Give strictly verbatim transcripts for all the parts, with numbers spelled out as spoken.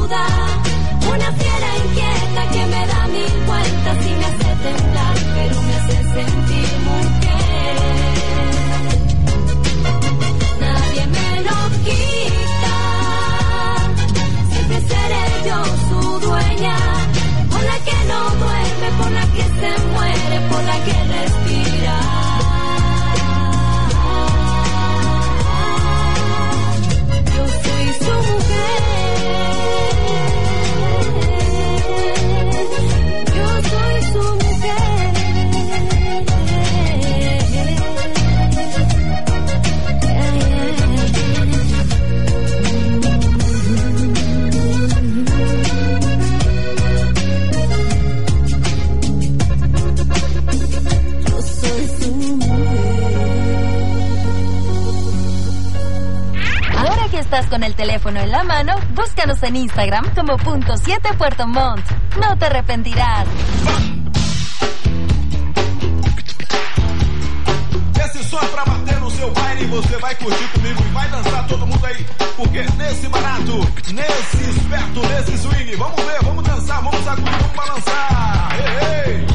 duda, una fiera inquieta que me da mil vueltas y me hace temblar, pero me hace sentir mujer. Nadie me lo quita, siempre seré yo su dueña, por la que no duerme, por la que se muere, por la que respira. Yo soy su mujer. Yo soy su mujer. Yo soy su mujer. Ahora que estás con el teléfono en la mano, búscanos en Instagram como punto siete Puerto Montt. No te arrepentirás. Esse som é pra bater no seu baile, você vai curtir comigo e vai dançar todo mundo aí, porque nesse barato, nesse esperto, nesse swing, vamos ver, vamos dançar, vamos sacudir, vamos balançar. Ei, ei.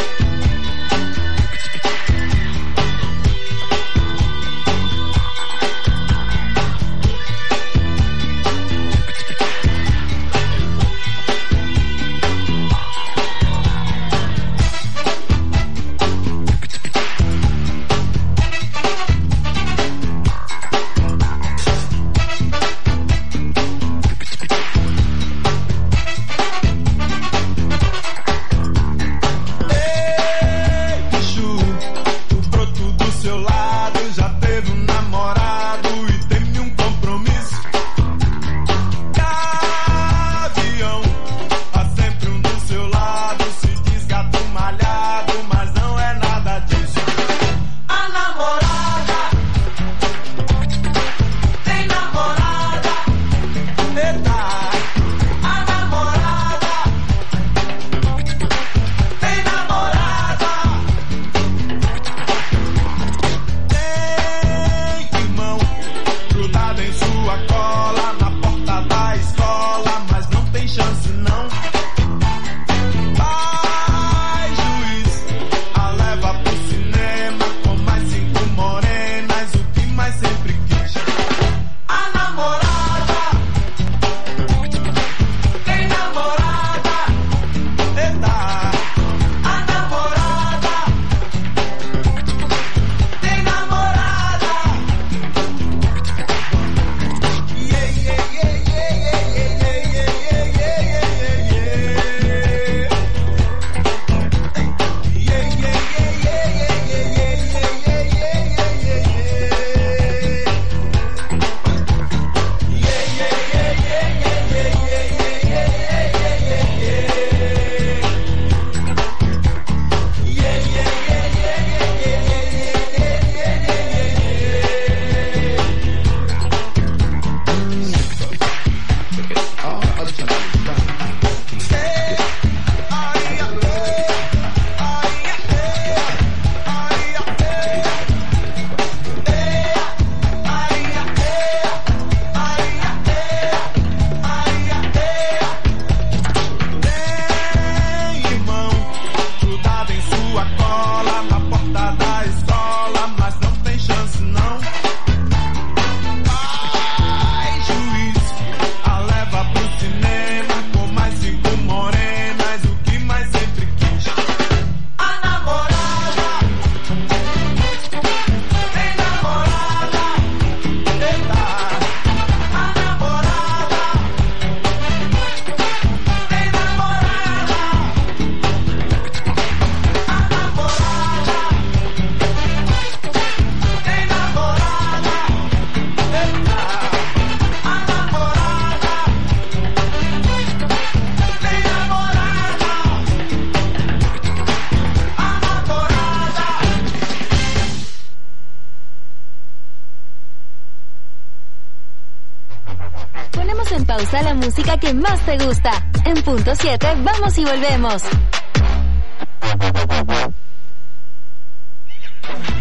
En pausa la música que más te gusta. En punto siete, vamos y volvemos.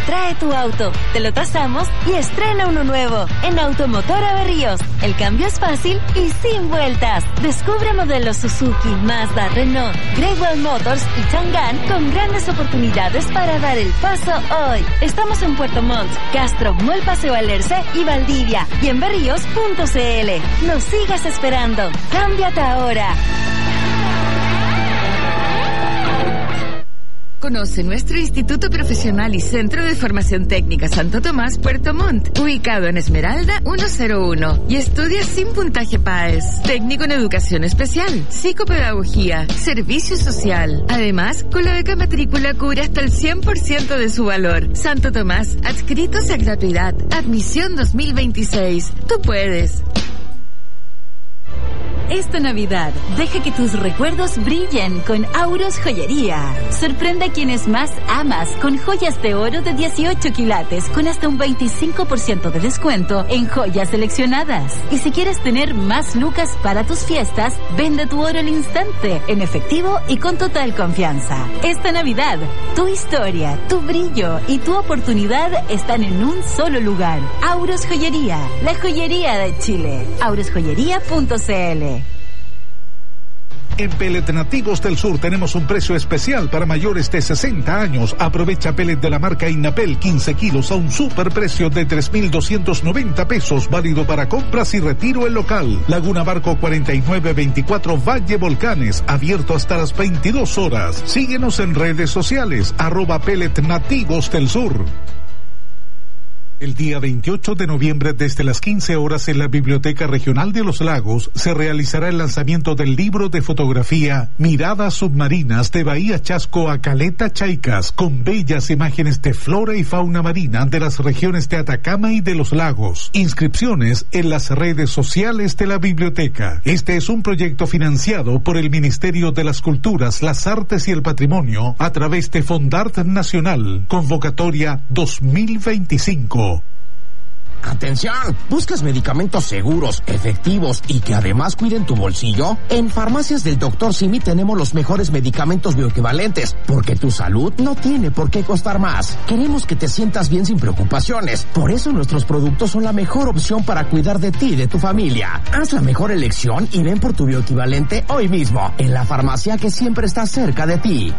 Trae tu auto, te lo tasamos y estrena uno nuevo. En Automotora Berríos, el cambio es fácil y sin vueltas. Descubre modelos Suzuki, Mazda, Renault, Great Wall Motors y Chang'an con grandes oportunidades para dar el paso hoy. Estamos en Puerto Montt, Castro, Mall Paseo Alerce y Valdivia y en berríos punto c l. No sigas esperando. Cámbiate ahora. Conoce nuestro Instituto Profesional y Centro de Formación Técnica Santo Tomás, Puerto Montt, ubicado en Esmeralda ciento uno, y estudia sin puntaje P A E S, técnico en educación especial, psicopedagogía, servicio social. Además, con la beca matrícula cubre hasta el cien por ciento de su valor. Santo Tomás, adscritos a gratuidad. Admisión dos mil veintiséis. Tú puedes. Esta Navidad, deja que tus recuerdos brillen con Auros Joyería. Sorprende a quienes más amas con joyas de oro de dieciocho quilates con hasta un veinticinco por ciento de descuento en joyas seleccionadas. Y si quieres tener más lucas para tus fiestas, vende tu oro al instante, en efectivo y con total confianza. Esta Navidad, tu historia, tu brillo y tu oportunidad están en un solo lugar. Auros Joyería, la joyería de Chile. auros joyería punto c l. En Pellet Nativos del Sur tenemos un precio especial para mayores de sesenta años. Aprovecha pellet de la marca Innapel quince kilos a un superprecio de tres mil doscientos noventa pesos, válido para compras y retiro en local. Laguna Barco cuarenta y nueve veinticuatro Valle Volcanes, abierto hasta las veintidós horas. Síguenos en redes sociales, arroba Pellet Nativos del Sur. El día veintiocho de noviembre, desde las quince horas, en la Biblioteca Regional de Los Lagos, se realizará el lanzamiento del libro de fotografía Miradas Submarinas de Bahía Chasco a Caleta Chaicas, con bellas imágenes de flora y fauna marina de las regiones de Atacama y de Los Lagos. Inscripciones en las redes sociales de la biblioteca. Este es un proyecto financiado por el Ministerio de las Culturas, las Artes y el Patrimonio a través de Fondart Nacional. Convocatoria dos mil veinticinco. ¡Atención! ¿Buscas medicamentos seguros, efectivos y que además cuiden tu bolsillo? En Farmacias del doctor Simi tenemos los mejores medicamentos bioequivalentes, porque tu salud no tiene por qué costar más. Queremos que te sientas bien sin preocupaciones. Por eso nuestros productos son la mejor opción para cuidar de ti y de tu familia. Haz la mejor elección y ven por tu bioequivalente hoy mismo, en la farmacia que siempre está cerca de ti.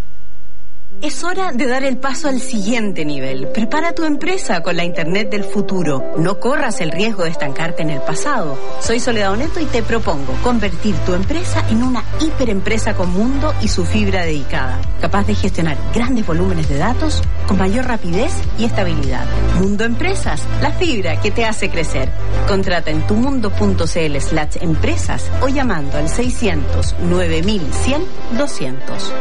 Es hora de dar el paso al siguiente nivel. Prepara tu empresa con la Internet del futuro. No corras el riesgo de estancarte en el pasado. Soy Soledad Oneto y te propongo convertir tu empresa en una hiperempresa con mundo y su fibra dedicada, capaz de gestionar grandes volúmenes de datos con mayor rapidez y estabilidad. Mundo Empresas, la fibra que te hace crecer. Contrata en tumundo.cl slash empresas o llamando al seiscientos nueve mil cien doscientos.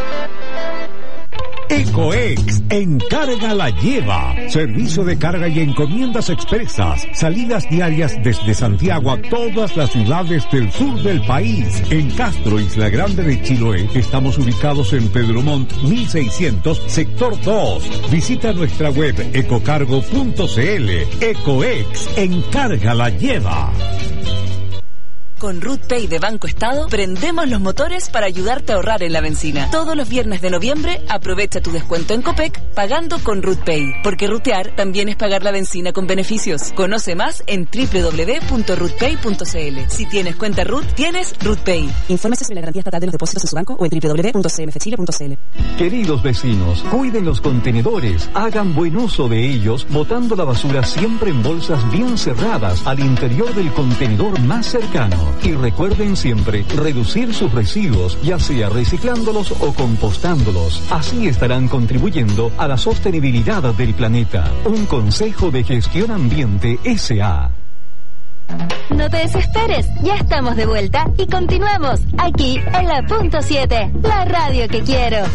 Ecoex, encarga la lleva. Servicio de carga y encomiendas expresas. Salidas diarias desde Santiago a todas las ciudades del sur del país. En Castro, Isla Grande de Chiloé, estamos ubicados en Pedro Montt mil seiscientos, sector dos. Visita nuestra web ecocargo punto c l. Ecoex, encarga la lleva. Con RootPay de Banco Estado, prendemos los motores para ayudarte a ahorrar en la benzina. Todos los viernes de noviembre, aprovecha tu descuento en Copec pagando con RootPay. Porque rutear también es pagar la benzina con beneficios. Conoce más en doble u doble u doble u punto rootpay punto c l. Si tienes cuenta Root, tienes RootPay. Infórmese sobre la garantía estatal de los depósitos en su banco o en doble u doble u doble u punto c m f chile punto c l. Queridos vecinos, cuiden los contenedores, hagan buen uso de ellos, botando la basura siempre en bolsas bien cerradas al interior del contenedor más cercano. Y recuerden siempre reducir sus residuos, ya sea reciclándolos o compostándolos. Así estarán contribuyendo a la sostenibilidad del planeta. Un consejo de Gestión Ambiente S A No te desesperes, ya estamos de vuelta y continuamos aquí en la punto siete, la radio que quiero.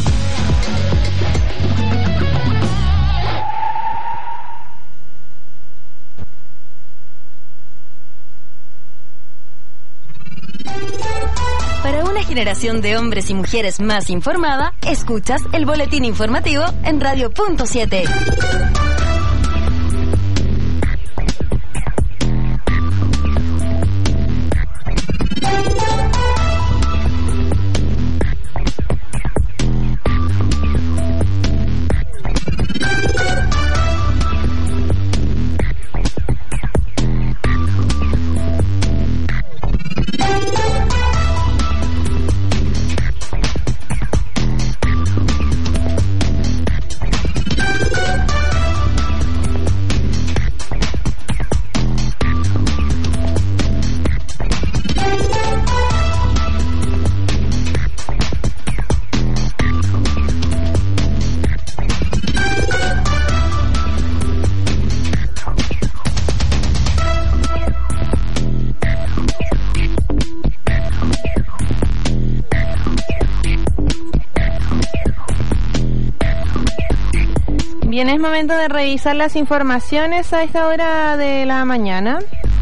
Para una generación de hombres y mujeres más informada, escuchas el boletín informativo en Radio Punto siete. Bien, es momento de revisar las informaciones a esta hora de la mañana.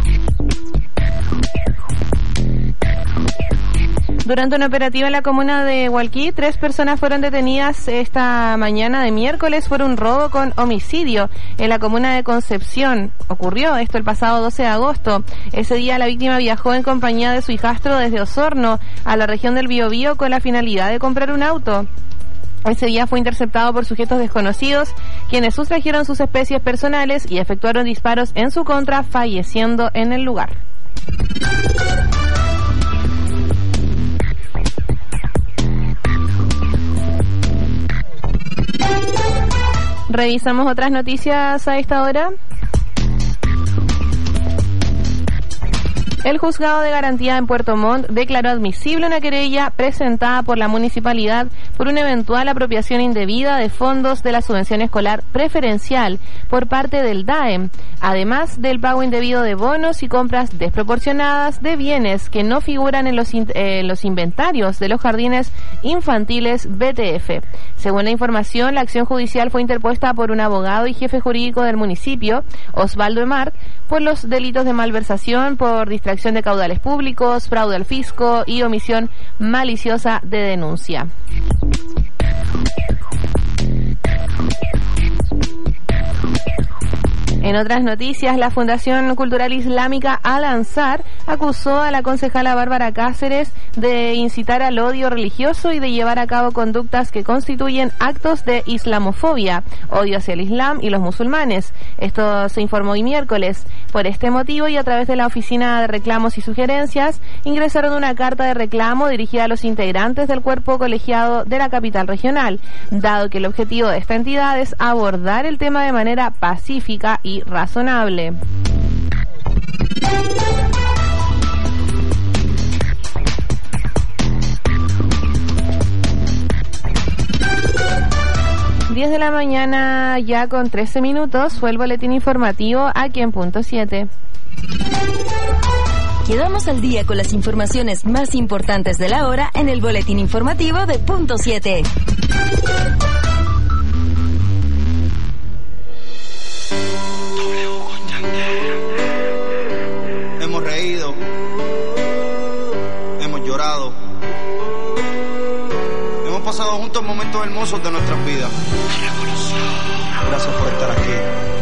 Durante una operativa en la comuna de Hualquí, tres personas fueron detenidas esta mañana de miércoles por un robo con homicidio en la comuna de Concepción. Ocurrió esto el pasado doce de agosto. Ese día la víctima viajó en compañía de su hijastro desde Osorno a la región del Biobío con la finalidad de comprar un auto. Ese día fue interceptado por sujetos desconocidos, quienes sustrajeron sus especies personales y efectuaron disparos en su contra, falleciendo en el lugar. Revisamos otras noticias a esta hora. El juzgado de garantía en Puerto Montt declaró admisible una querella presentada por la municipalidad por una eventual apropiación indebida de fondos de la subvención escolar preferencial por parte del D A E M, además del pago indebido de bonos y compras desproporcionadas de bienes que no figuran en los, in- eh, los inventarios de los jardines infantiles B T F. Según la información, la acción judicial fue interpuesta por un abogado y jefe jurídico del municipio, Osvaldo Emart, por los delitos de malversación, por distracción de caudales públicos, fraude al fisco y omisión maliciosa de denuncia. En otras noticias, la Fundación Cultural Islámica Al-Ansar acusó a la concejala Bárbara Cáceres de incitar al odio religioso y de llevar a cabo conductas que constituyen actos de islamofobia, odio hacia el Islam y los musulmanes. Esto se informó hoy miércoles. Por este motivo y a través de la Oficina de Reclamos y Sugerencias, ingresaron una carta de reclamo dirigida a los integrantes del cuerpo colegiado de la capital regional, dado que el objetivo de esta entidad es abordar el tema de manera pacífica y razonable. diez de la mañana ya con trece minutos, fue el boletín informativo aquí en Punto siete. Quedamos al día con las informaciones más importantes de la hora en el boletín informativo de Punto siete. Hemos reído, hemos llorado, hemos pasado juntos momentos hermosos de nuestras vidas. Gracias por estar aquí.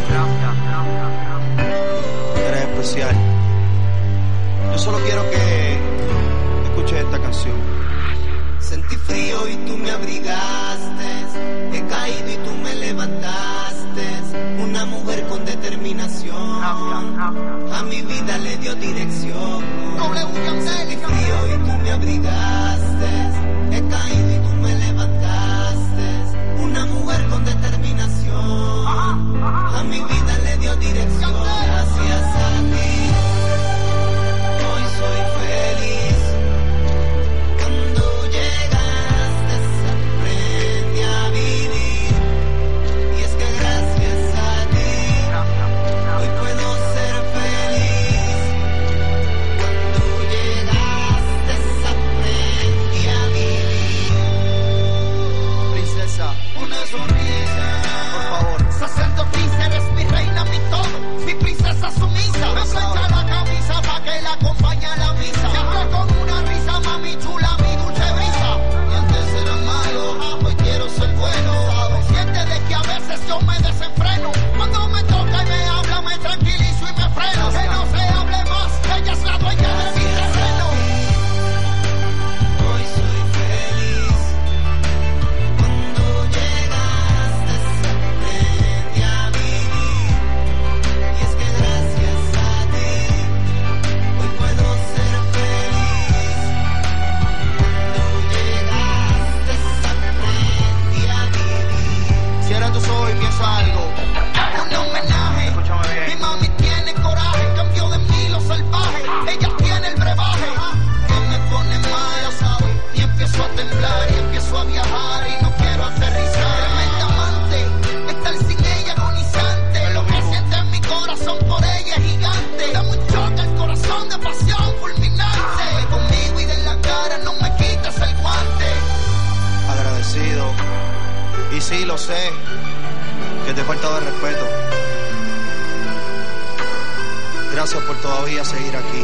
Eres especial. Yo solo quiero que escuches esta canción. Sentí frío y tú me abrigaste, he caído y tú me levantaste, una mujer con determinación, a mi vida le dio dirección. Sentí frío y tú me abrigaste, he caído y tú me levantaste, una mujer con determinación, a mi vida le dio dirección. Gracias a ti, hoy soy feliz. Cuando llegaste aprendí a vivir, y es que gracias a ti hoy puedo ser feliz. Cuando llegaste aprendí a vivir. Princesa, una sonrisa, por favor. Sacerdotisa, eres mi reina, mi todo, mi princesa sumisa. Me plancha la camisa pa' que la acompañe a la misa. Siempre con una risa, mami chula, mi dulce brisa. Y antes era malo, hoy quiero ser bueno. Consciente de que a veces yo me desenfreno. Cuando me toca y me habla, me tranquilizo y me freno. Que no se hable más, ella es la dueña de mi terreno. Hoy soy feliz. Cuando llegaste aprendí a vivir, y es que gracias a ti hoy puedo ser feliz. Cuando llegaste aprendí a vivir. Cierra tus ojos y piensa algo. Un homenaje. Escúchame bien. Mi mami tiene coraje, cambió de mí lo salvaje. Ella tiene el brebaje que me pone mal, ya sabes. Y empiezo a temblar y empiezo a viajar y no quiero aterrizar. Tremenda amante, estar sin ella agonizante. Lo que siente en mi corazón por ella es gigante. Da un choque el corazón de pasión fulminante. Conmigo y de la cara no me quites el guante. Agradecido, y sí lo sé, que te he faltado de respeto. Gracias por todavía seguir aquí.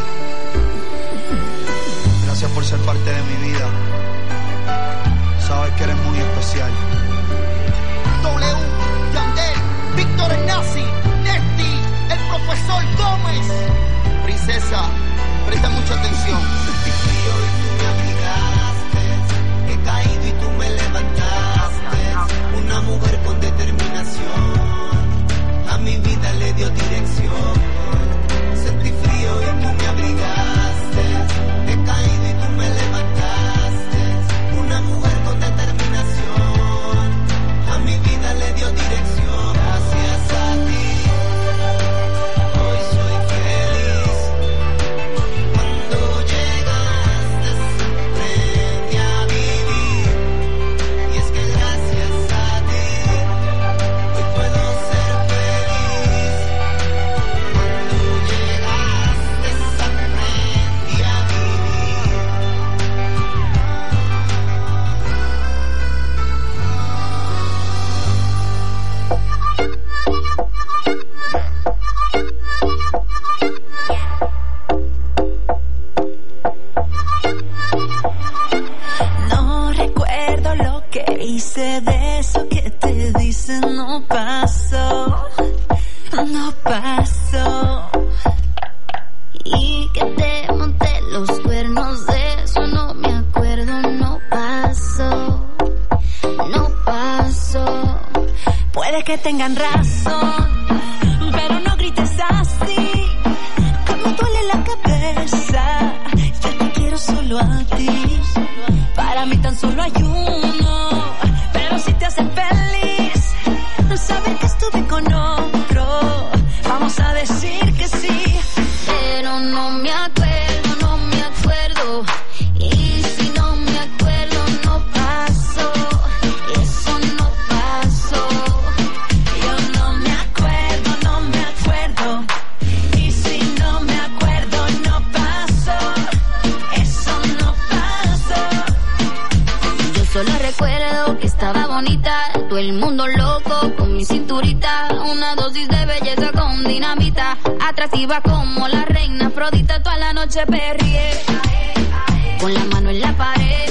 Gracias por ser parte de mi vida. Sabes que eres muy especial. W, Yandel, Víctor el Nazi, Nesti, el profesor Gómez. Princesa, presta mucha atención. Sentí frío y tú me abrigaste. He caído y tú me levantaste. Una mujer con determinación a mi vida le dio dirección. Sentí frío y tú me abrigaste. He caído y tú me levantaste. Una mujer con determinación a mi vida le dio dirección. Gracias a ti hoy soy feliz. Cuando llegaste aprendí a vivir. Y es que gracias a ti hoy puedo ser feliz. Cuando llegaste aprendí a vivir. No recuerdo lo que hice, de eso que te dicen no pasó, no pasó. Y que te monté los cuernos, de eso no me acuerdo, no pasó, no pasó. Puede que tengan razón, pero no grites así, que me duele la cabeza. Yo te quiero solo a ti, para mí tan solo hay uno, pero si te hace feliz saber que estuve con otro, vamos a decir que sí, pero no me acuerdo, no me acuerdo, y si no me acuerdo no pasó, eso no pasó, yo no me acuerdo, no me acuerdo, y si no me acuerdo no pasó, eso no pasó. Yo solo recuerdo que estaba bonita, todo el mundo loco con mi cinturita, una dosis de belleza con dinamita, atractiva como la reina Afrodita, toda la noche perrié, con la mano en la pared,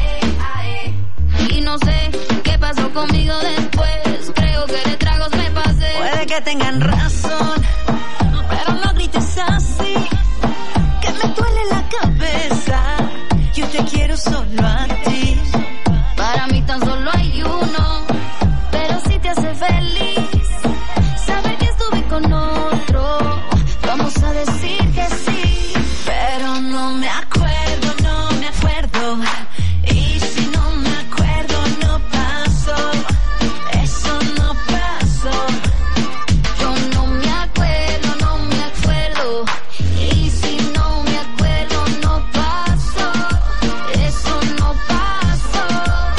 y no sé qué pasó conmigo después, creo que de tragos me pasé. Puede que tengan razón, pero no grites así, que me duele la cabeza, yo te quiero solo a ti, para mí tan solo hay uno, pero si te hace feliz saber que estuve con otro, vamos a decir que sí, pero no me acuerdo, no me acuerdo, y si no me acuerdo no pasó, eso no pasó, yo no me acuerdo, no me acuerdo, y si no me acuerdo no pasó, eso no pasó.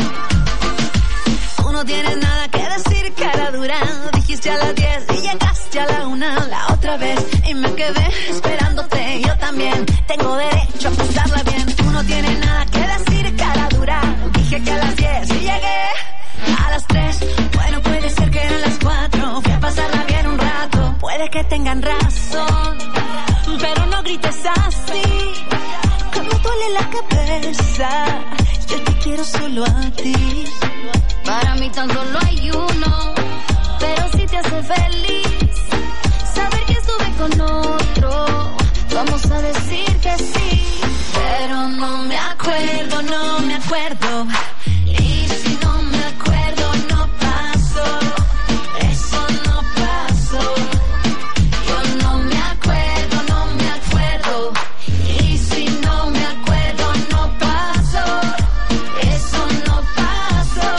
Tú no tienes nada que decir, cara dura, dijiste a las diez y llegaste a la una la otra vez, y me quedé esperándote, yo también tengo derecho a pasarla bien. Tú no tienes nada que decir, cara dura, dije que a las diez y llegué a las tres, bueno puede ser que eran las cuatro, fui a pasarla bien un rato, puede que tengan razón, pero no grites así, que me duele la cabeza, yo te quiero solo a ti, para mí tan solo hay uno, pero si te hace feliz saber que estuve con otro, vamos a decir que sí, pero no me acuerdo, no me acuerdo, y si no me acuerdo no pasó, eso no pasó, yo no me acuerdo, no me acuerdo, y si no me acuerdo no pasó, eso no pasó.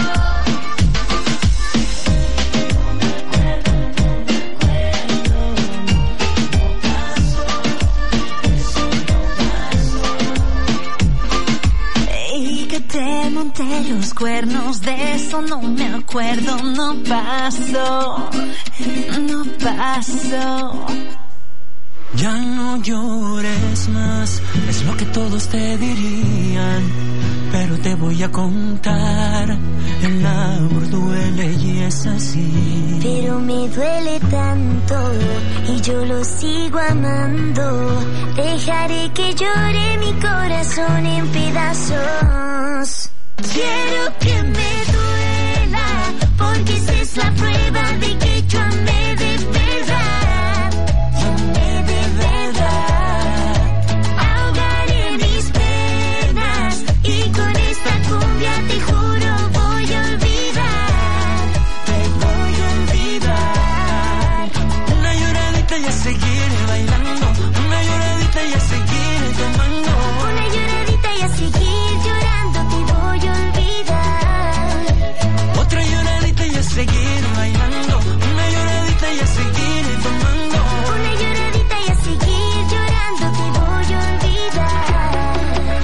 Y que te monté los cuernos, de eso no me acuerdo, no pasó, no pasó. Ya no llores más, es lo que todos te dirían, pero te voy a contar, el amor duele y es así. Pero me duele tanto y yo lo sigo amando. Dejaré que llore mi corazón en pedazos. Quiero que me duela, porque esa es la prueba de que yo amé de verdad. Yo amé de verdad. Ahogaré mis penas y con esta cumbia te juro voy a olvidar. Te voy a olvidar. Una lloradita y a seguir bailando, una lloradita y a seguir tomando, una lloradita y a seguir llorando te voy a olvidar. otra lloradita y a seguir bailando, una lloradita y a seguir tomando, una lloradita y a seguir llorando te voy a olvidar.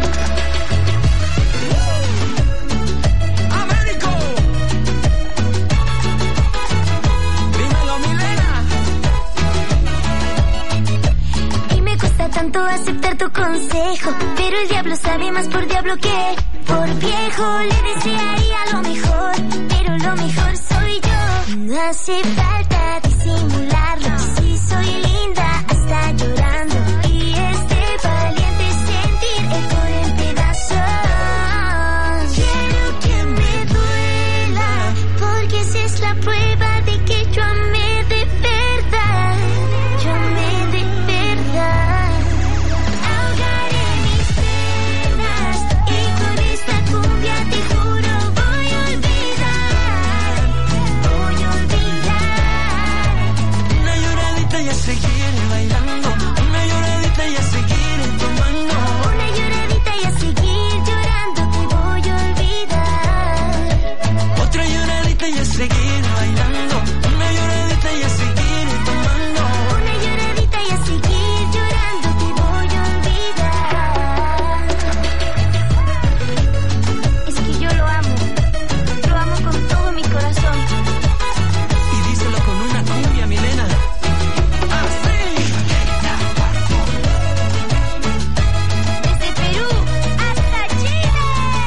Américo, dímelo Milena. Y me cuesta tanto aceptar tu consejo, pero el diablo sabe más por diablo que por viejo. Le desearía lo mejor, pero lo mejor soy yo. No hace falta disimularlo, si soy linda hasta llorando. Y es de valiente sentir el corazón en pedazos. Quiero que me duela, porque esa es la prueba de que yo amé de verdad. Yo amé de verdad. Ahogaré mis penas y con esta cumbia te juro voy a olvidar. Voy a olvidar. Una lloradita y a seguir bailando, una lloradita y a seguir tomando, Una lloradita y a seguir llorando te voy a olvidar. otra lloradita y a seguir bailando, una lloradita y a seguir tomando, Una lloradita y a seguir llorando te voy a olvidar. Es que yo lo amo, lo amo con todo mi corazón. y díselo con una cumbia, Milena. Desde Perú hasta Chile.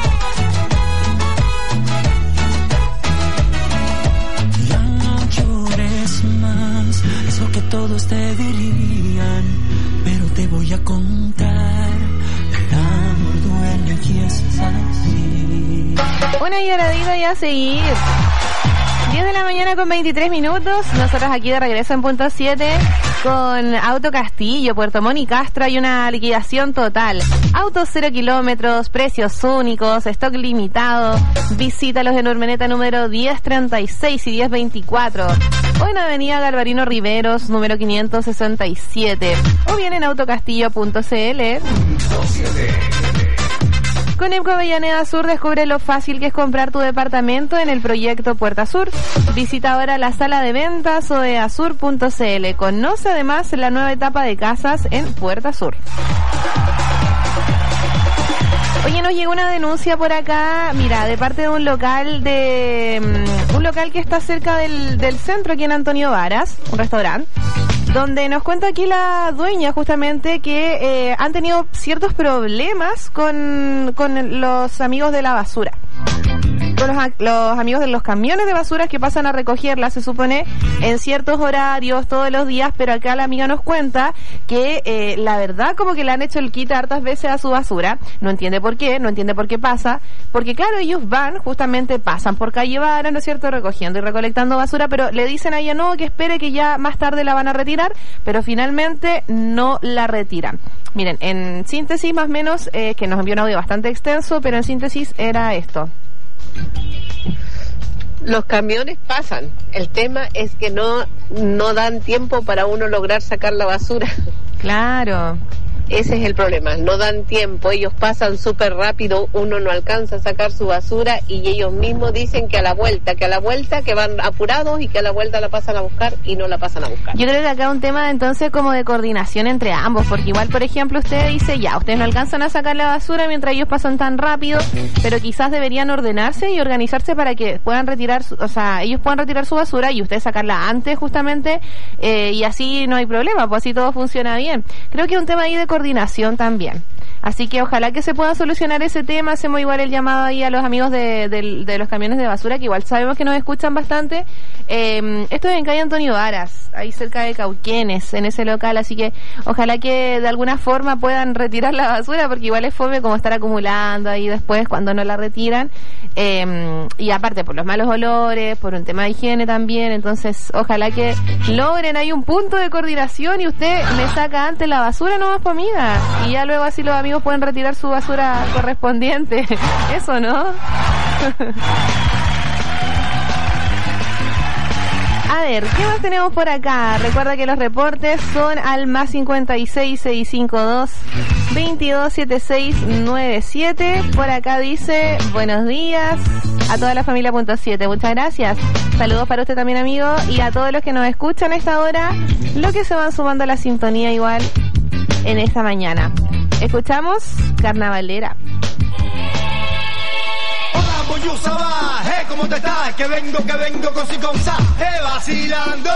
Ya no llores más, es lo que todos te dirían, pero te voy a contar, el amor duele y es así. Una lloradita y a seguir. diez de la mañana con veintitrés minutos. Nosotros aquí de regreso en punto siete con Auto Castillo, Puerto Montt y Castro. Hay una liquidación total. Autos cero kilómetros, precios únicos, stock limitado. Visítalos en Urmeneta número diez treinta y seis y diez veinticuatro. O en Avenida Galvarino Riveros número quinientos sesenta y siete. O bien en autocastillo punto c l. Con EPCO Avellaneda Sur descubre lo fácil que es comprar tu departamento en el proyecto Puerta Sur. Visita ahora la sala de ventas o de azur punto c l. Conoce además la nueva etapa de casas en Puerta Sur. Oye, nos llegó una denuncia por acá, mira, de parte de un local de um, un local que está cerca del, del centro aquí en Antonio Varas, un restaurante, donde nos cuenta aquí la dueña justamente que eh, han tenido ciertos problemas con, con los amigos de la basura. Con los, los amigos de los camiones de basura que pasan a recogerla, se supone, en ciertos horarios, todos los días, pero acá la amiga nos cuenta que eh, la verdad como que le han hecho el quite hartas veces a su basura, no entiende por qué, no entiende por qué pasa, porque claro, ellos van, justamente pasan por calle Vara, ¿no es cierto?, recogiendo y recolectando basura, pero le dicen a ella no, que espere que ya más tarde la van a retirar, pero finalmente no la retiran. Miren, en síntesis más o menos, eh, que nos envió un audio bastante extenso, pero en síntesis era esto. Los camiones pasan, el tema es que no no dan tiempo para uno lograr sacar la basura. Claro. Ese es el problema, no dan tiempo, ellos pasan súper rápido, uno no alcanza a sacar su basura y ellos mismos dicen que a la vuelta, que a la vuelta, que van apurados y que a la vuelta la pasan a buscar y no la pasan a buscar. Yo creo que acá un tema entonces como de coordinación entre ambos, porque igual, por ejemplo, usted dice, ya, ustedes no alcanzan a sacar la basura mientras ellos pasan tan rápido, pero quizás deberían ordenarse y organizarse para que puedan retirar, su, o sea, ellos puedan retirar su basura y ustedes sacarla antes justamente, eh, y así no hay problema, pues así todo funciona bien. Creo que es un tema ahí de coordinación también. Así que ojalá que se pueda solucionar ese tema. Hacemos igual el llamado ahí a los amigos de, de, de los camiones de basura, que igual sabemos que nos escuchan bastante. Eh, esto es en calle Antonio Varas, ahí cerca de Cauquenes, en ese local, así que ojalá que de alguna forma puedan retirar la basura, porque igual es fome como estar acumulando ahí después cuando no la retiran. Eh, y aparte por los malos olores, por un tema de higiene también, entonces ojalá que logren ahí un punto de coordinación y usted le saca antes la basura, no más comida, y ya luego así los amigos pueden retirar su basura correspondiente. Eso, ¿no? A ver, ¿qué más tenemos por acá? Recuerda que los reportes son al más cincuenta y seis, seiscientos cincuenta y dos, veintidós setenta y seis noventa y siete. Por acá dice, buenos días a toda la familia punto siete. Muchas gracias. Saludos para usted también, amigo, y a todos los que nos escuchan a esta hora, los que se van sumando a la sintonía igual en esta mañana. Escuchamos Carnavalera. Hola, Boyusa va, eh, ¿cómo te estás? Que vengo, que vengo con si con sa, eh, vacilando.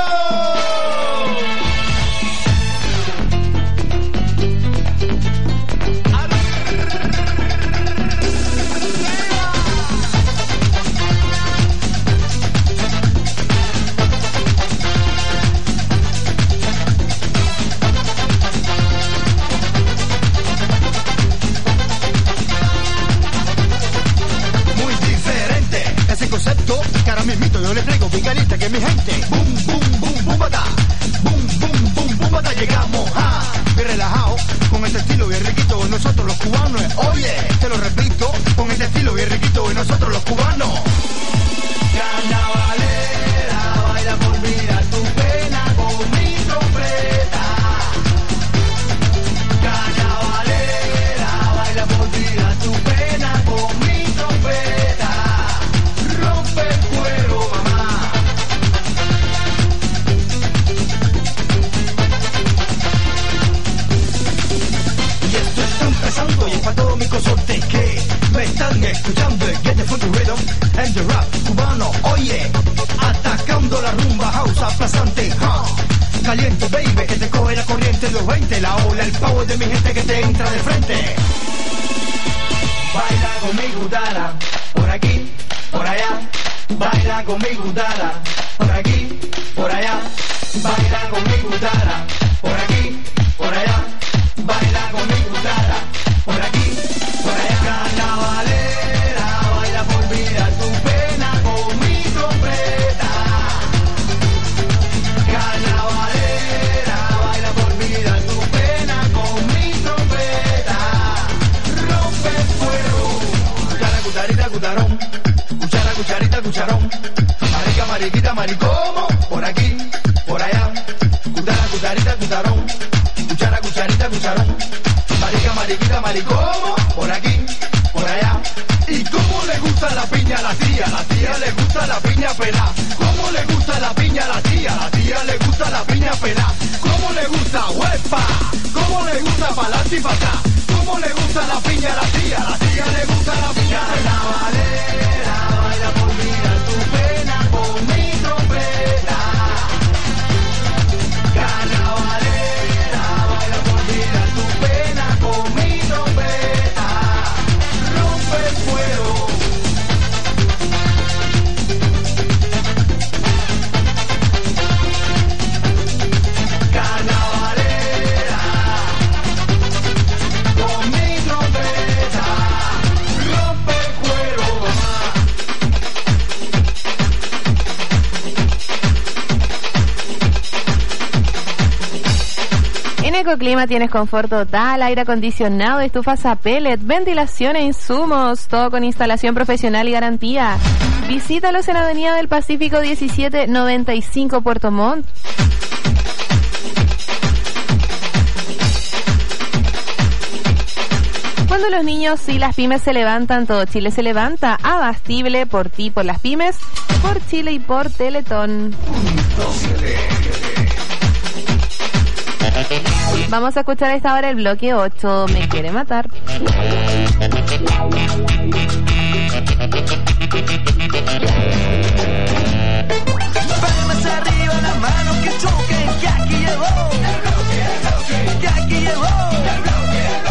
Concepto, cara mismito, yo le traigo bien caliente que mi gente. Boom, boom, boom, boom, bata. Boom, boom, boom, boom, bata. Llegamos, ah, bien relajado, con este estilo bien riquito de nosotros los cubanos. Oye, te lo repito, con este estilo bien riquito de nosotros los cubanos. Carnavalera, baila por vida tu pena con mi trompeta. Carnavalera, baila por vida tu pena con mi trompeta. Rompe el cuero, mamá. Y esto está empezando y es para todos mis consortes que me están escuchando. El Get the Funky Rhythm and the Rap cubano. Oye, atacando la rumba house aplastante, huh? Caliente, baby, que te coge la corriente de los veinte. La ola, el power de mi gente que te entra de frente. Baila conmigo, dala, por aquí, por allá. Baila conmigo, dala, por aquí, por allá. Baila conmigo, dala, por aquí, por allá. Baila conmigo, dala, por aquí, por allá. Carnavalera, baila por vida tu pena con mi trompeta. Carnavalera, baila por vida tu pena con mi trompeta. Rompe el fuego, cuchara, cucharita, cucharón. Cuchara, cucharita, cucharón. Marica, mariquita, maricomo. Por aquí, por allá. Cuchara, cucharita, cucharón. Cuchara, cucharita, cucharón. Marica, mariquita, maricomo. Por aquí, por allá. ¿Y cómo le gusta la piña a la tía? La tía le gusta la piña pelá. ¿Cómo le gusta la piña a la tía? La tía le gusta la piña pelá. ¿Cómo le gusta? ¡Huepa! ¿Cómo le gusta pa'lante y pa' acá? ¿Cómo le gusta la piña a la tía? La tía le gusta la piña pelá. Carnavalera, baila por vida tu pena con mi trompeta. Carnavalera, baila por vida tu pena con mi trompeta. Rompe el fuego. Carnavalera, con mi trompeta. Rompe el cuero, mamá. En Ecoclima tienes confort total, aire acondicionado, estufas a pellet, ventilación e insumos, todo con instalación profesional y garantía. Visítalos en Avenida del Pacífico diecisiete noventa y cinco, Puerto Montt. Cuando los niños y las pymes se levantan, todo Chile se levanta. Abastible, por ti, por las pymes, por Chile y por Teletón. Vamos a escuchar a esta hora el bloque ocho, Me quiere matar. Palmas arriba, las manos que choquen, que aquí llegó. El bloque, el bloque, que aquí llegó. El bloque, el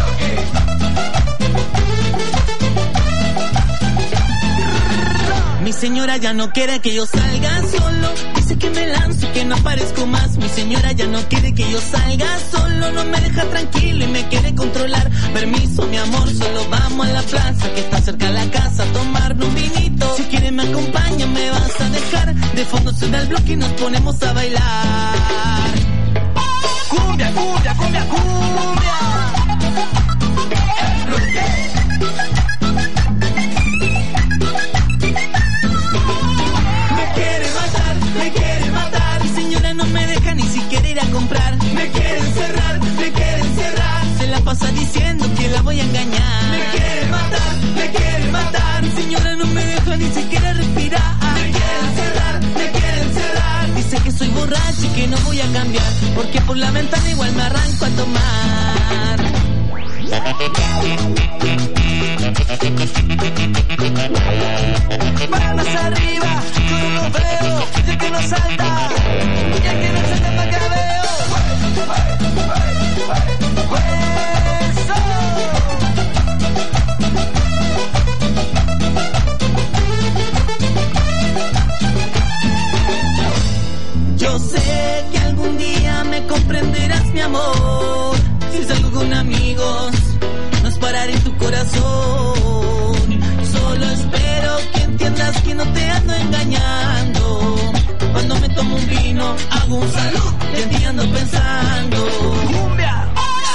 bloque. Mi señora ya no quiere que yo salga solo. Dice que me lanzo y que no aparezco más. Mi señora ya no quiere que yo salga solo. No me deja tranquilo y me quiere controlar. Permiso, mi amor, solo vamos a la plaza que está cerca de la casa a tomarnos un vinito. Si quieres me acompaña, me vas a dejar. De fondo suena el bloque y nos ponemos a bailar. Cumbia, cumbia, cumbia, cumbia. El bloque. Me quiere matar, mi señora no me deja ni siquiera ir a comprar. Me quiere encerrar, me quiere encerrar. Se la pasa diciendo que la voy a engañar. Me quiere matar, me quiere matar. Mi señora no me deja ni siquiera respirar. Me quiere encerrar, me quiere encerrar. Dice que soy borracho y que no voy a cambiar, porque por la ventana igual me arranco a tomar. Manos arriba, yo no lo veo, y el que no salta, y el que no salta pa' que veo. Yo sé que algún día me comprenderás, mi amor. Si salgo con amigos, no es parar en tu corazón. Solo espero que entiendas que no te ando engañando. Cuando me tomo un vino, hago un salud y en ti ando pensando. ¡Cumbia!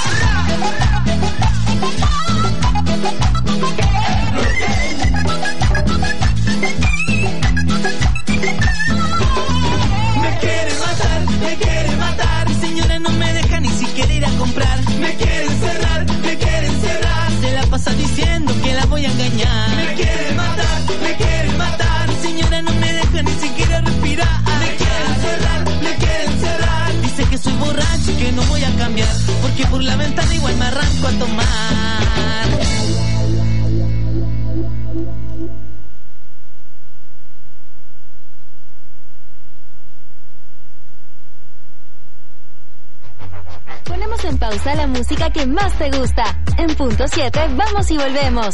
Me quiere matar, me quiere matar. Mi señora no me deja ni siquiera ir a comprar. Me quiere encerrar, me quiere encerrar. Se la pasa diciendo que la voy a engañar. Me quiere matar, me quiere matar. Mi señora no me deja ni siquiera respirar. Me quiere encerrar, me quiere encerrar. Dice que soy borracho y que no voy a cambiar, porque por la ventana igual me arranco a tomar. Ponemos en pausa la música que más te gusta. En punto siete, vamos y volvemos.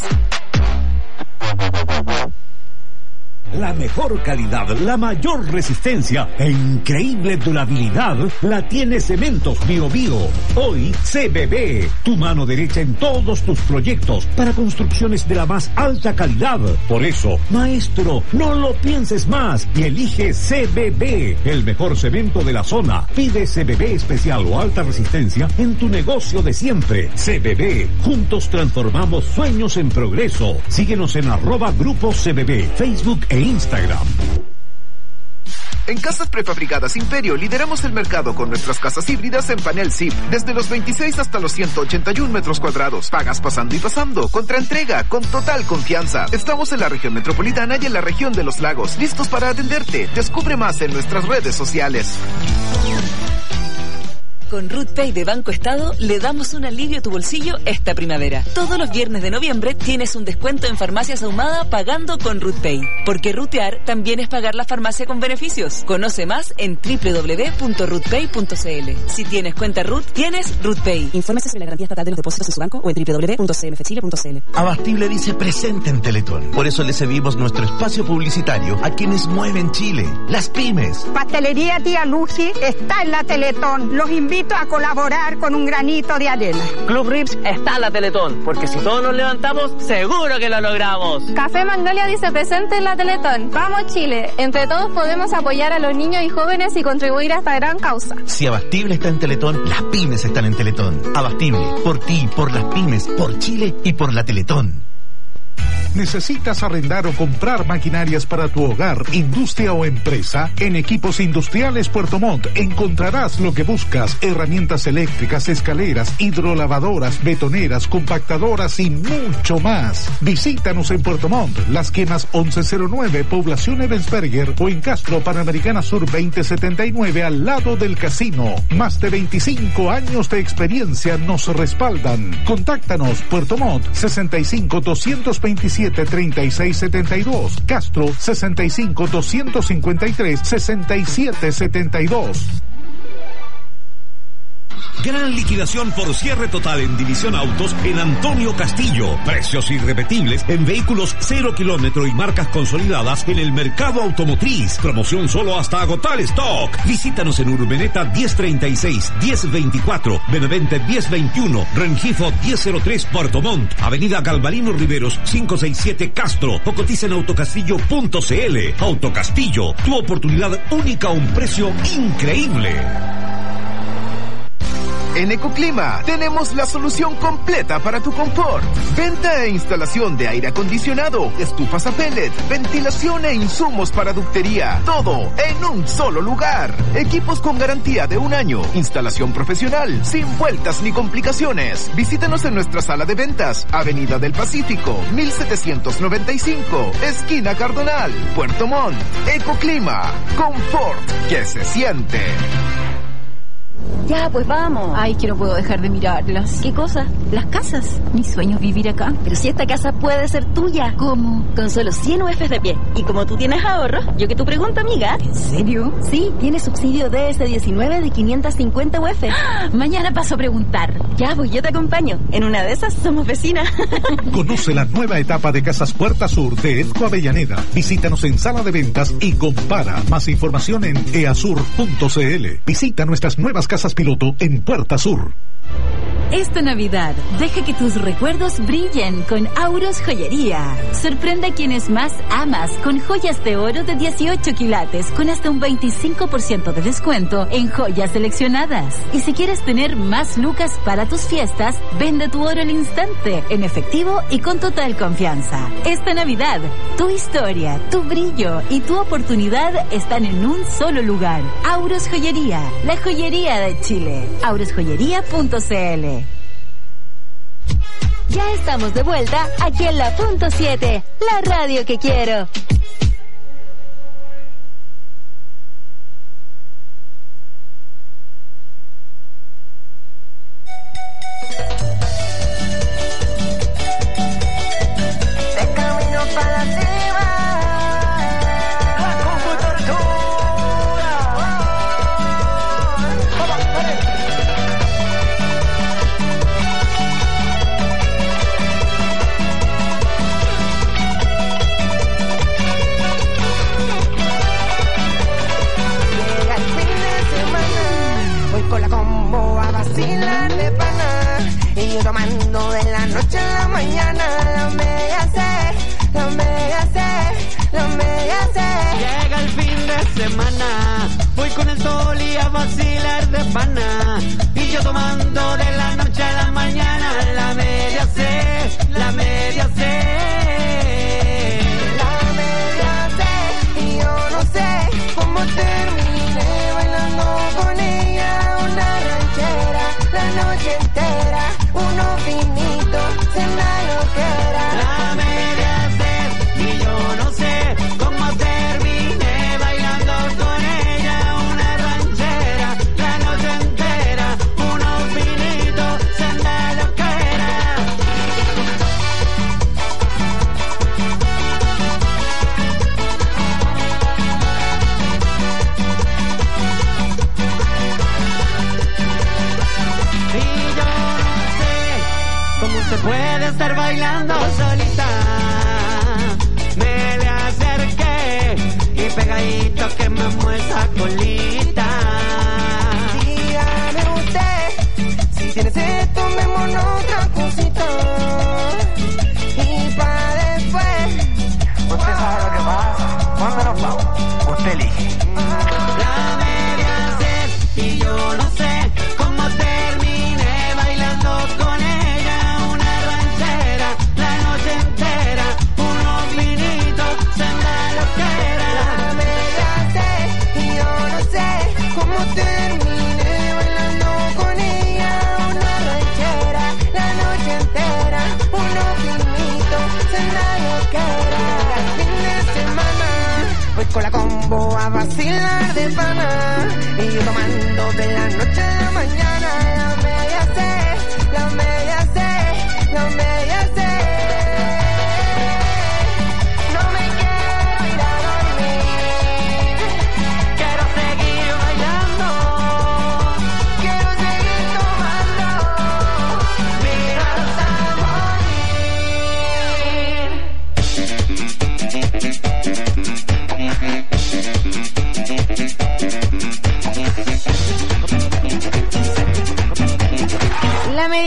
La mejor calidad, la mayor resistencia e increíble durabilidad la tiene Cementos Bio Bio. Hoy C B B, tu mano derecha en todos tus proyectos para construcciones de la más alta calidad. Por eso, maestro, no lo pienses más y elige C B B, el mejor cemento de la zona. Pide C B B especial o alta resistencia en tu negocio de siempre. C B B, juntos transformamos sueños en progreso. Síguenos en arroba Grupo C B B, Facebook e Instagram. En Casas Prefabricadas Imperio lideramos el mercado con nuestras casas híbridas en panel S I P, desde los veintiséis hasta los ciento ochenta y uno metros cuadrados. Pagas pasando y pasando, contra entrega, con total confianza. Estamos en la región metropolitana y en la región de los lagos, listos para atenderte. Descubre más en nuestras redes sociales. Con RootPay de Banco Estado le damos un alivio a tu bolsillo esta primavera. Todos los viernes de noviembre tienes un descuento en Farmacias Ahumada pagando con RootPay. Porque rutear también es pagar la farmacia con beneficios. Conoce más en doble u doble u doble u punto rootpay punto c l. Si tienes cuenta Root, tienes RootPay. Infórmese sobre la garantía estatal de los depósitos en su banco o en doble u doble u doble u punto c m f chile punto c l. Abastible dice presente en Teletón. Por eso le cedimos nuestro espacio publicitario a quienes mueven Chile, las pymes. Pastelería Tía Lucy está en la Teletón. Los invito a colaborar con un granito de arena. Club Rips está en la Teletón, porque si todos nos levantamos, seguro que lo logramos. Café Magnolia dice presente en la Teletón. Vamos Chile, entre todos podemos apoyar a los niños y jóvenes y contribuir a esta gran causa. Si Abastible está en Teletón, las pymes están en Teletón. Abastible, por ti, por las pymes, por Chile y por la Teletón. ¿Necesitas arrendar o comprar maquinarias para tu hogar, industria o empresa? En Equipos Industriales Puerto Montt encontrarás lo que buscas: herramientas eléctricas, escaleras, hidrolavadoras, betoneras, compactadoras y mucho más. Visítanos en Puerto Montt, Las Quemas once cero nueve, Población Ebensberger, o en Castro, Panamericana Sur veinte setenta y nueve, al lado del casino. Más de veinticinco años de experiencia nos respaldan. Contáctanos: Puerto Montt sesenta y cinco, doscientos veintisiete, treinta y seis setenta y dos, Castro sesenta y cinco, doscientos cincuenta y tres, sesenta y siete setenta y dos. Gran liquidación por cierre total en División Autos en Antonio Castillo. Precios irrepetibles en vehículos cero kilómetro y marcas consolidadas en el mercado automotriz. Promoción solo hasta agotar stock. Visítanos en Urbeneta diez treinta y seis, diez veinticuatro, Benavente diez veintiuno, Rengifo diez cero tres, Puerto Montt, Avenida Galvarino Riveros quinientos sesenta y siete, Castro, o cotiza en autocastillo punto cl. Autocastillo, tu oportunidad única a un precio increíble. En Ecoclima tenemos la solución completa para tu confort. Venta e instalación de aire acondicionado, estufas a pellet, ventilación e insumos para ductería. Todo en un solo lugar. Equipos con garantía de un año. Instalación profesional, sin vueltas ni complicaciones. Visítanos en nuestra sala de ventas, Avenida del Pacífico, mil setecientos noventa y cinco, esquina Cardonal, Puerto Montt. Ecoclima, confort que se siente. Ya, pues vamos. Ay, que no puedo dejar de mirarlas. ¿Qué cosa? Las casas. Mi sueño es vivir acá. Pero si esta casa puede ser tuya. ¿Cómo? Con solo cien U Fs de pie. Y como tú tienes ahorros, yo que tu pregunta, amiga. ¿En serio? Sí, tiene subsidio D S diecinueve de quinientos cincuenta U F. ¡Ah! Mañana paso a preguntar. Ya, pues yo te acompaño. En una de esas somos vecinas. Conoce la nueva etapa de Casas Puerta Sur de Edco Avellaneda. Visítanos en sala de ventas y compara. Más información en easur punto cl. Visita nuestras nuevas casas piloto en Puerta Sur. Esta Navidad, deja que tus recuerdos brillen con Auros Joyería. Sorprende a quienes más amas con joyas de oro de dieciocho quilates con hasta un veinticinco por ciento de descuento en joyas seleccionadas. Y si quieres tener más lucas para tus fiestas, vende tu oro al instante, en efectivo y con total confianza. Esta Navidad, tu historia, tu brillo y tu oportunidad están en un solo lugar. Auros Joyería, la joyería de Chile. auros joyería punto cl. Ya estamos de vuelta aquí en la punto siete, la radio que quiero. De camino para arriba, con tortura. Vamos, vale. Con la combo a vacilar de pana, y yo tomando de la noche a la mañana. La mega C, la mega C, la mega C. Llega el fin de semana, voy con el sol y a vacilar de pana, y yo tomando de la noche a la mañana. La media C, la media C, la media C, y yo no sé cómo terminé bailando con ella. La noche entera, uno finito, cena lo que era. La media C, y yo no sé cómo terminé bailando con ella. Una ranchera, la noche entera, uno finito, cena lo que era. Se puede estar bailando solita. Me le acerqué y pegadito que me mueve esa colita. Dígame usted, si tienes esto, tomémonos otra cosita. Y pa' después, usted sabe lo que pasa. Cuando nos vamos, usted elige. La media C, y yo no sé cómo terminé bailando con ella. Una ranchera, la noche entera,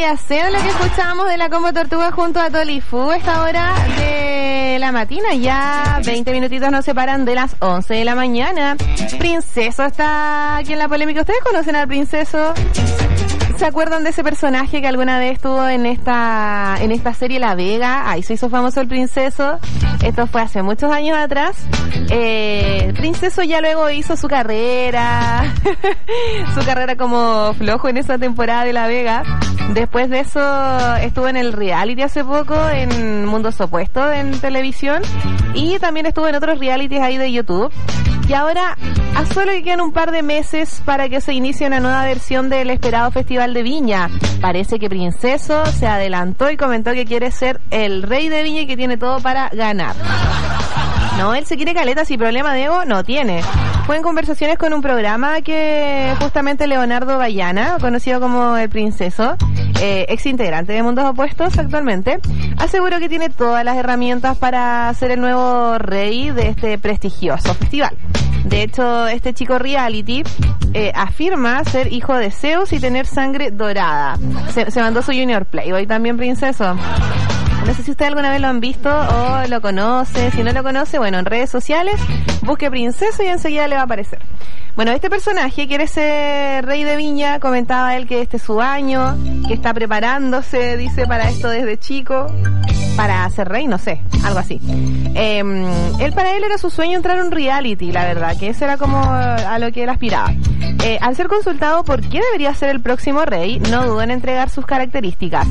Vendría siendo lo que escuchamos de la Combo Tortuga junto a Tolifu. Esta hora de la matina, ya veinte minutitos nos separan de las once de la mañana. Princeso está aquí en la polémica. ¿Ustedes conocen al Princeso? ¿Se acuerdan de ese personaje que alguna vez estuvo en esta en esta serie La Vega? Ahí se hizo famoso el Princeso. Esto fue hace muchos años atrás. Eh, Princeso ya luego hizo su carrera, su carrera como flojo en esa temporada de La Vega. Después de eso estuvo en el reality hace poco, en Mundos Opuestos en televisión. Y también estuvo en otros realities ahí de YouTube. Y ahora, a solo que quedan un par de meses para que se inicie una nueva versión del esperado Festival de Viña. Parece que Princeso se adelantó y comentó que quiere ser el rey de Viña y que tiene todo para ganar. No, él se quiere caleta, si problema de ego no tiene. Fue en conversaciones con un programa que justamente Leonardo Bayana, conocido como el Princeso, eh, ex integrante de Mundos Opuestos actualmente, aseguró que tiene todas las herramientas para ser el nuevo rey de este prestigioso festival. De hecho, este chico reality eh, afirma ser hijo de Zeus y tener sangre dorada. Se, se mandó su Junior Playboy también, Princeso. No sé si ustedes alguna vez lo han visto o lo conoce. Si no lo conoce, bueno, en redes sociales busque Princeso y enseguida le va a aparecer. Bueno, este personaje quiere ser rey de Viña. Comentaba él que este es su año, que está preparándose, dice, para esto desde chico, para ser rey, no sé, algo así. Eh, él para él era su sueño entrar a un reality, la verdad, que eso era como a lo que él aspiraba. Eh, al ser consultado por quién debería ser el próximo rey, no dudó en entregar sus características.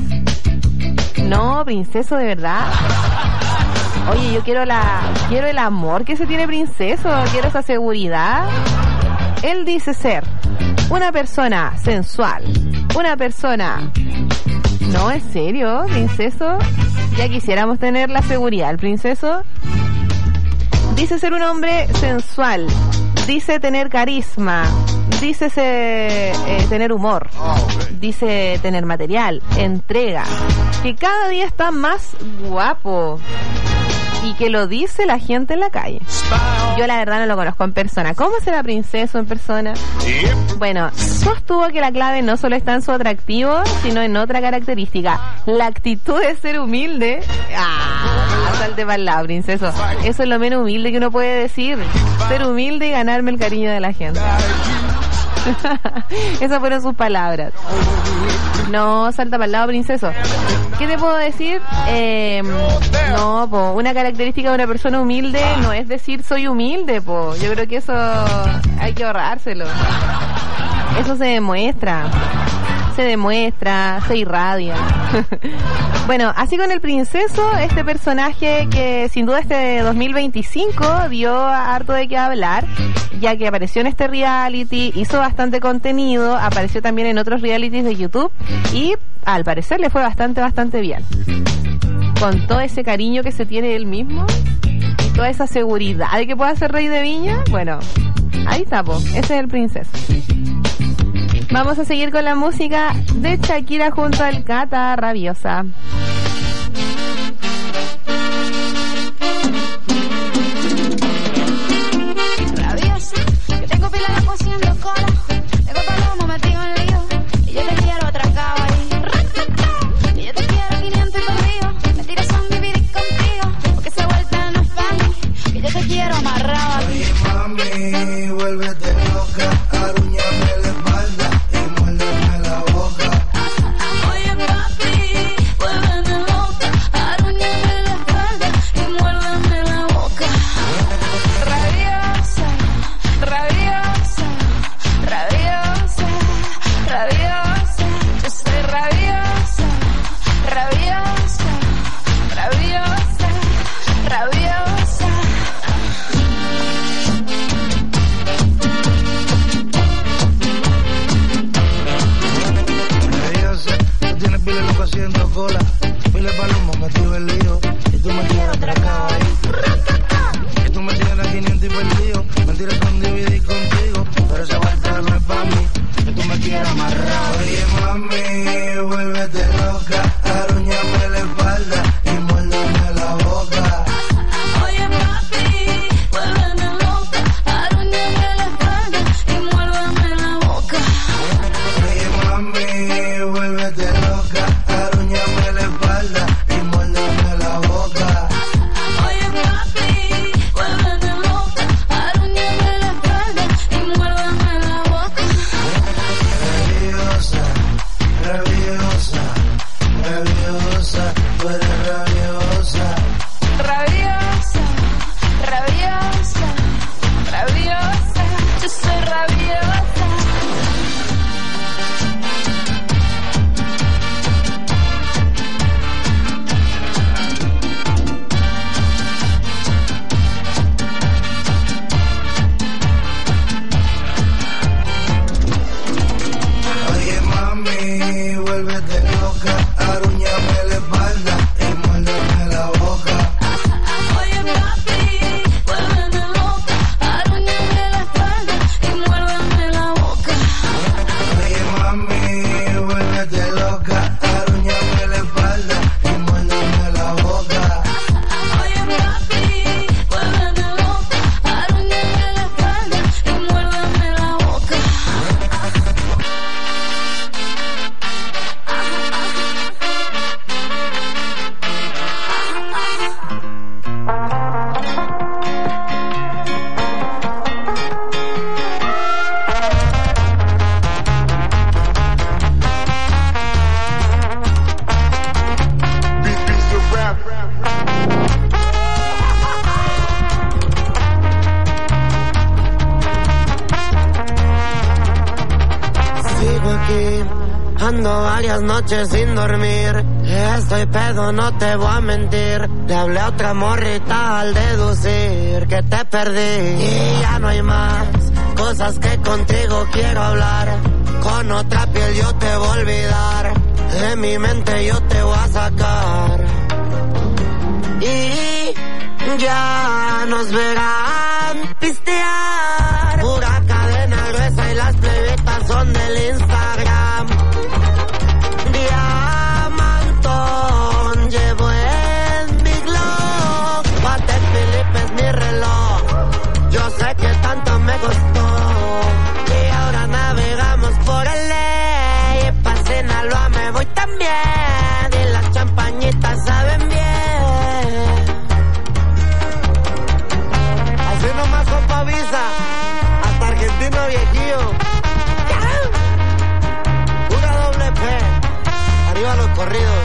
No, Princeso, de verdad. Oye, yo quiero la, quiero el amor que se tiene Princeso, quiero esa seguridad. Él dice ser una persona sensual, una persona... No, ¿en serio, Princeso? Ya quisiéramos tener la seguridad. El Princeso dice ser un hombre sensual, dice tener carisma, dice ser, eh, tener humor, dice tener material, entrega, que cada día está más guapo y que lo dice la gente en la calle. Yo la verdad no lo conozco en persona. ¿Cómo será Princeso en persona? Bueno, sostuvo que la clave no solo está en su atractivo, sino en otra característica, la actitud de ser humilde. Ah, salte para el lado, Princeso. Eso es lo menos humilde que uno puede decir. Ser humilde y ganarme el cariño de la gente. Esas fueron sus palabras. No, salta para el lado, Princeso. ¿Qué te puedo decir? Eh, no, po, una característica de una persona humilde no es decir soy humilde, po. Yo creo que eso hay que ahorrárselo. Eso se demuestra. Se demuestra, se irradia. Bueno, así con el Princeso, este personaje que sin duda este dos mil veinticinco dio harto de qué hablar, ya que apareció en este reality, hizo bastante contenido, apareció también en otros realities de YouTube y al parecer le fue bastante, bastante bien. Con todo ese cariño que se tiene él mismo y toda esa seguridad de que pueda ser rey de Viña, bueno, ahí está, po. Ese es el Princeso. Vamos a seguir con la música de Shakira junto al Cata, Rabiosa. Rabiosa, que tengo pila de haciendo cola, tengo palomo metido en lío, y yo te quiero atracado ahí. Y yo te quiero quinientos y perdido, me tiras son vivir contigo, porque esa vuelta no es para mí, que yo te quiero amarrado aquí. Oye, mami, vuélvete loca, arúñame la espalda. Haciendo cola, pile palomo metido en lío, y tú me tienes atracado ahí. Y tú me tienes quinientos y perdido, mentiras son dividir contigo, pero esa vuelta no es pa' mí, que tú me quieras amarrado. Oye mami, vuélvete loca, arúñame la espalda y muérdame la boca. Oye papi, vuélveme loca, arúñame la espalda y muérdame la boca. Oye mami, vuélvete loca, Llevando varias noches sin dormir. Estoy pedo, no te voy a mentir. Le hablé a otra morrita al deducir que te perdí. Y ya no hay más cosas que contigo quiero hablar. Con otra piel yo te voy a olvidar. De mi mente yo te voy a sacar. Y ya nos verán pistear. Pura cadena gruesa y las plebitas son del Instagram. Diamantón llevo en mi glove. Patek Philippe es mi reloj. Yo sé que tanto me costó. Y ahora navegamos por el ley. Pa' Sinaloa me voy también. Y las champañitas saben bien. Así nomás con Pavisa. Hasta Argentino viejillo. Pura doble P. Arriba los corridos.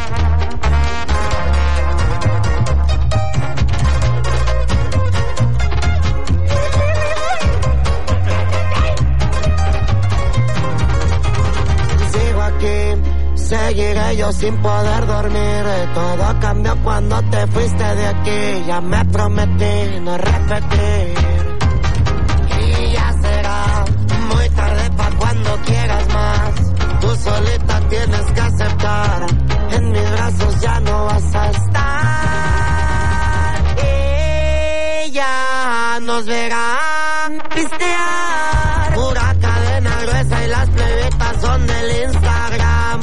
Sigo aquí, seguiré yo sin poder dormir. Todo cambió cuando te fuiste de aquí. Ya me prometí no repetir. Y ya será muy tarde pa' cuando quieras más. Tú solita tienes que aceptar. En mis brazos ya no vas a estar. Y ya nos verán pistear. Pura cadena gruesa y las plebitas son del Instagram.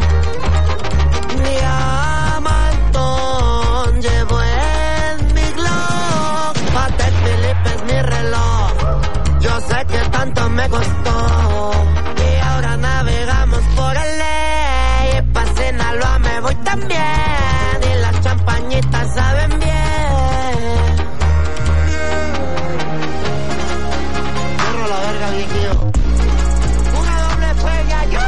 Diamantón llevo en mi glove. Patek Philippe es mi reloj. Yo sé que tanto me costó. Y ahora navegamos por el ley. Pa' Sinaloa me voy también. Y las champañitas saben bien. Corro la verga, viejillo. Una doble feria, yo.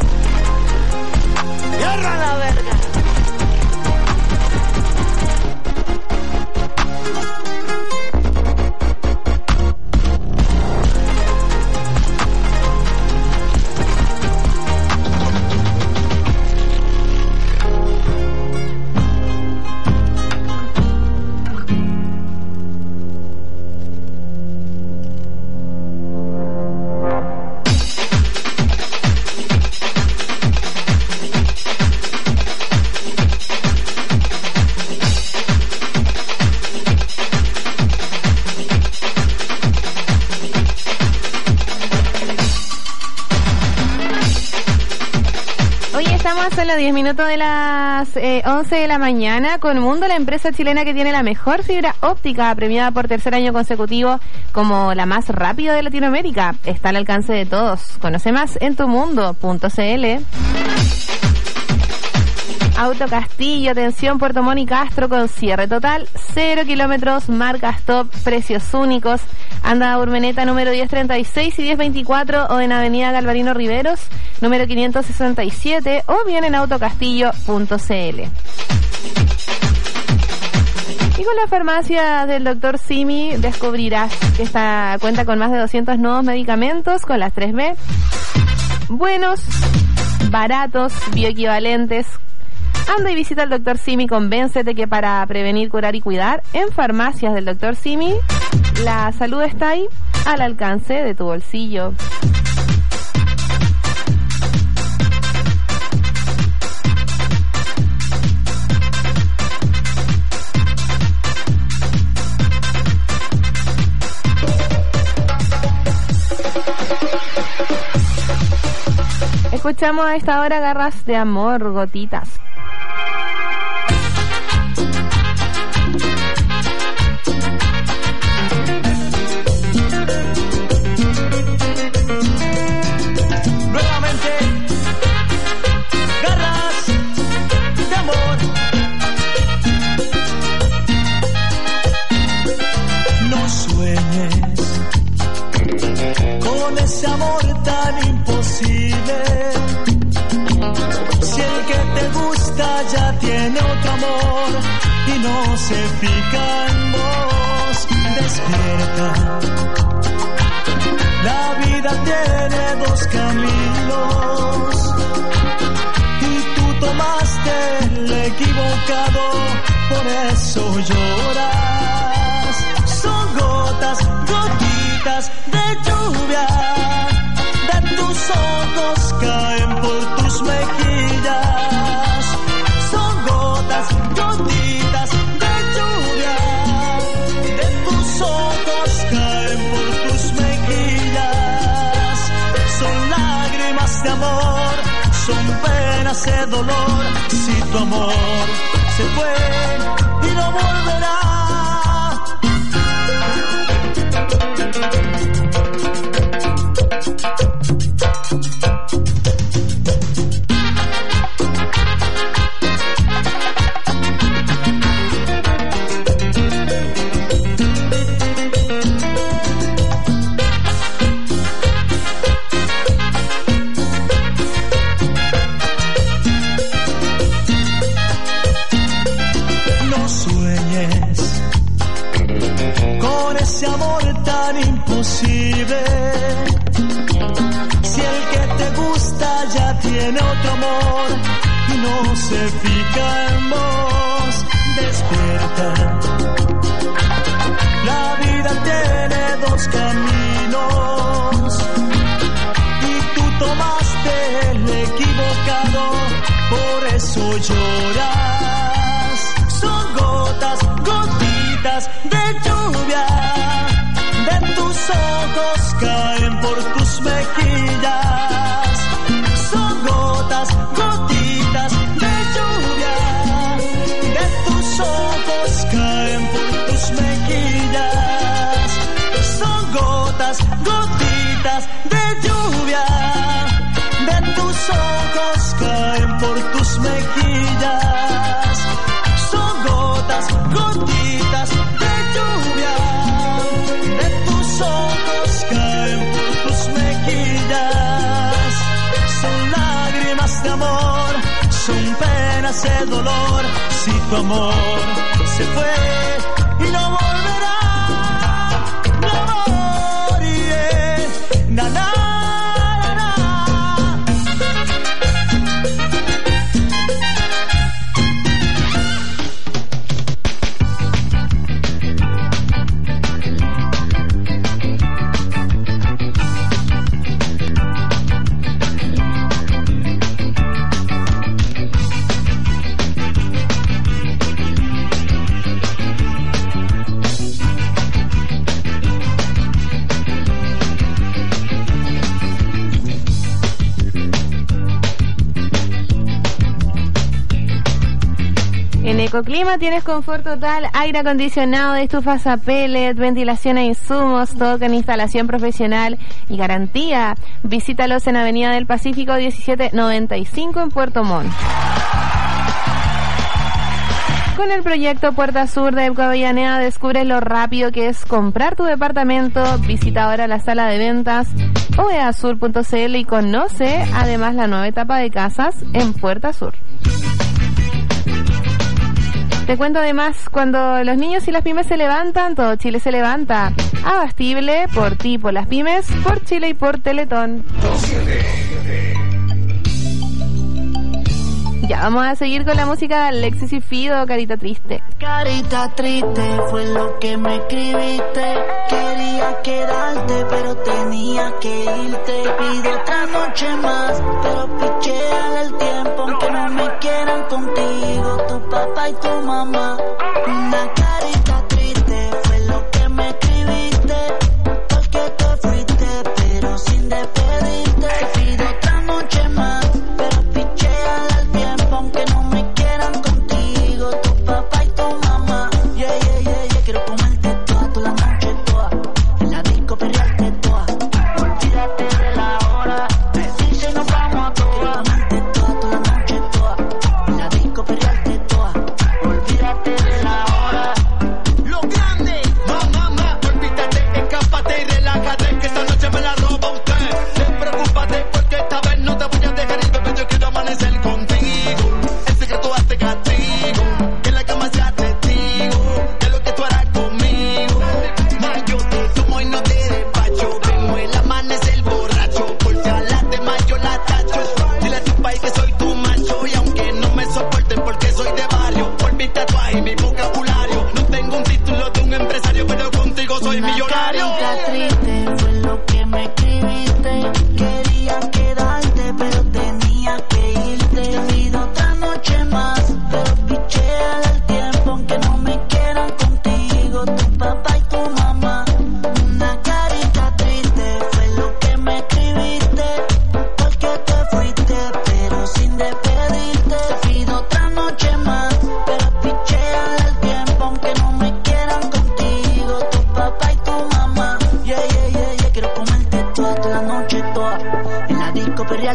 Cierra la verga. Son los diez minutos de las eh, once de la mañana con Mundo, la empresa chilena que tiene la mejor fibra óptica, premiada por tercer año consecutivo como la más rápida de Latinoamérica. Está al alcance de todos. Conoce más en tumundo punto cl. Auto Castillo, atención, Puerto Montt y Castro con cierre total, cero kilómetros, marcas top, precios únicos. Anda a Urmeneta número diez treinta y seis y diez veinticuatro o en Avenida Galvarino Riveros número quinientos sesenta y siete o bien en autocastillo punto cl. Y con la farmacia del doctor Simi descubrirás que esta cuenta con más de doscientos nuevos medicamentos con las tres B. Buenos, baratos, bioequivalentes. Anda y visita al doctor Simi, convéncete que para prevenir, curar y cuidar, en farmacias del doctor Simi, la salud está ahí, al alcance de tu bolsillo. Escuchamos a esta hora Garras de Amor, Gotitas. Nuevamente, Garras de Amor. No sueñes con ese amor tan imposible. Si el que te gusta ya tiene otro amor y no se fija en vos, despierta. La vida tiene dos caminos tomaste el equivocado, por eso lloras. Son gotas, gotitas de lluvia, de tus ojos caen por tus mejillas. Son gotas, gotitas de lluvia, de tus ojos caen por tus mejillas. Son lágrimas de amor, son penas de dolor. Si tu amor se fue y no volverá. Ese amor tan imposible, si el que te gusta ya tiene otro amor y no se fija en vos, despierta. La vida tiene dos caminos y tú tomaste el equivocado, por eso lloras. Son gotas, gotitas de lluvia, de tus ojos caen por tus mejillas. Son gotas, gotitas de lluvia, de tus ojos caen por tus mejillas. Son gotas, gotitas de lluvia, de tus ojos caen por tus mejillas. Son gotas, gotitas de lluvia, de tus ojos caen por tus mejillas. Son lágrimas de amor, son penas de dolor. Si tu amor se fue y no volverá, mi amor, yeah. Na, na. En Ecoclima tienes confort total, aire acondicionado, estufas a pellet, ventilación e insumos, todo con instalación profesional y garantía. Visítalos en Avenida del Pacífico diecisiete noventa y cinco en Puerto Montt. Con el proyecto Puerta Sur de Epco Avellaneda descubre lo rápido que es comprar tu departamento. Visita ahora la sala de ventas o e a sur punto c l y conoce además la nueva etapa de casas en Puerta Sur. Te cuento además, cuando los niños y las pymes se levantan, todo Chile se levanta. Abastible, por ti, por las pymes, por Chile y por Teletón. Ya, vamos a seguir con la música de Alexis y Fido, Carita Triste. Carita triste fue lo que me escribiste. Quería quedarte, pero tenía que irte. Pido otra noche más, pero pichea el tiempo. Aunque no me quieran contigo, tu papá y tu mamá. Una carita triste fue lo que me escribiste. Porque te fuiste, pero sin despedirte. Pido otra noche más, pero pichea el tiempo. Aunque no me quieran contigo, tu papá y tu mamá. Yeah, yeah, yeah, yeah. Quiero comerte toda, toda la noche toda. En la disco perrearte toda. Olvídate de la hora, decirse nos vamos a toda. Quiero comerte toda, toda la noche toda. En la disco perrearte toda. Olvídate de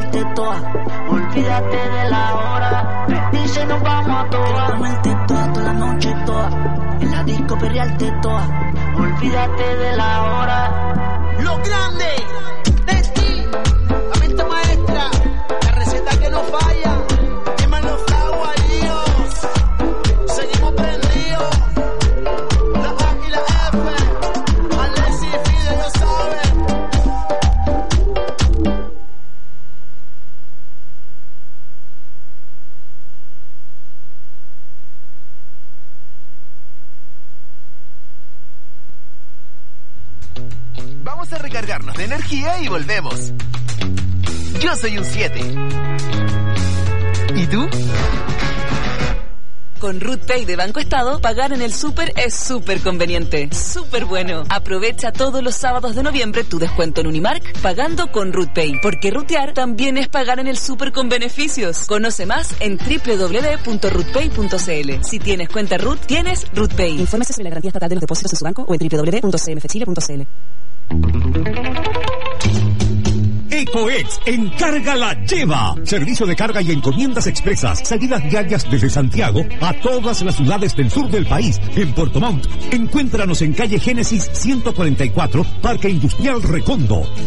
perrearte toda. Olvídate de la hora. Me dice nos vamos a toa. Quiero comerte toda, toda la noche toda. En la disco perrearte toda. Olvídate de la hora. Lo grande de ti, la mente maestra, la receta que no falla. Queman los aguaríos, seguimos prendidos. La A y la F, Alexis y Fide lo saben. Vamos a recargarnos de energía y volvemos. Yo soy un siete. ¿Y tú? Con Ruth Pay de Banco Estado, pagar en el súper es súper conveniente. Súper bueno. Aprovecha todos los sábados de noviembre tu descuento en Unimark pagando con Ruth Pay. Porque rutear también es pagar en el súper con beneficios. Conoce más en doble u doble u doble u punto ruth pay punto c l. Si tienes cuenta Ruth, tienes Ruth Pay. Infórmese sobre la garantía estatal de los depósitos en su banco o en doble u doble u doble u punto c m f chile punto c l. Ecoex Encarga la Lleva. Servicio de carga y encomiendas expresas. Salidas diarias desde Santiago a todas las ciudades del sur del país. En Puerto Montt. Encuéntranos en calle Génesis ciento cuarenta y cuatro, Parque Industrial Recondo.